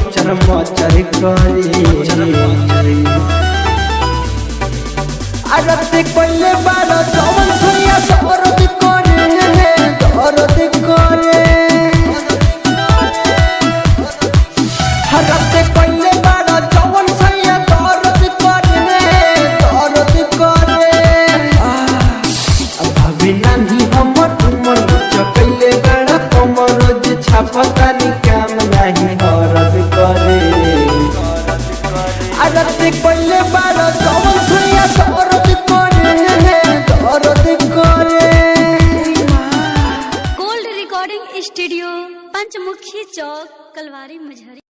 मचर मचर करे आरती पहले बारो जवन सुनिया दर्द करे दर्द करे आरती पहले बारो जवन सुनिया दर्द करे दर्द करे अभी नहीं हमर तुमर चकले बड़ा कमर जे छापता नि काम नहीं हरद करे आरती पहले बारो जवन सुनिया दर्द करे दर्द करे gold recording studio Panchmukhi Chowk Kalwari मझरी।